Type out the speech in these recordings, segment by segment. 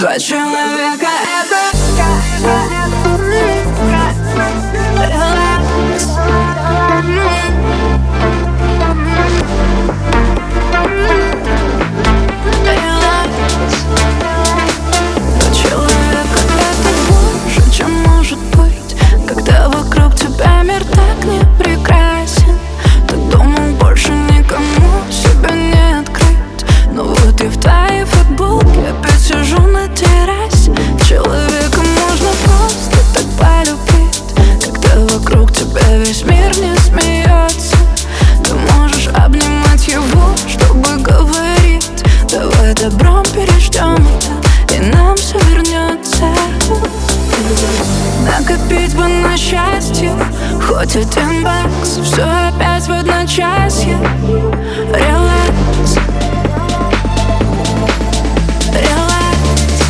Два человека это весь мир не смеется. Ты можешь обнимать его, чтобы говорить: давай добром переждем это, и нам все вернется. Накопить бы на счастье хоть $1, все опять в одночасье. Релакс, релакс.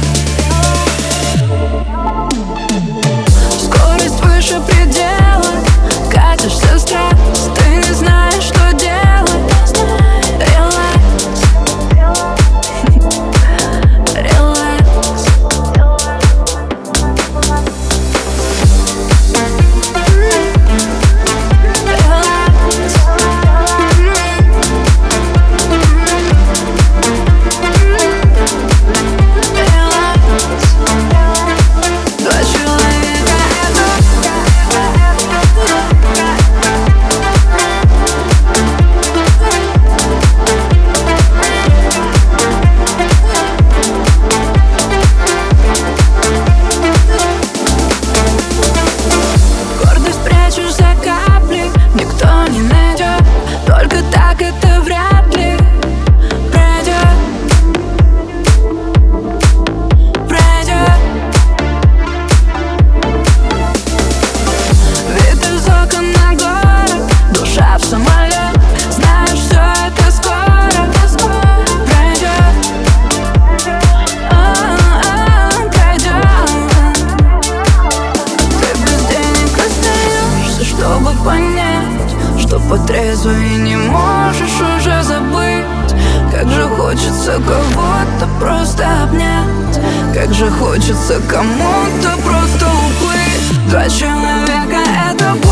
Скорость выше предела, катишься страсть, ты не знаешь, что делать. Релакс, релакс. Это вряд ли пройдет, пройдет. Вид из окон на город, душа в самолет. Знаешь, все это скоро пройдет, пройдет. Ты без денег остаешься, чтобы понять, что по трезвой не можешь уже забыть. Как же хочется кого-то просто обнять, как же хочется кому-то просто уплыть. Два человека это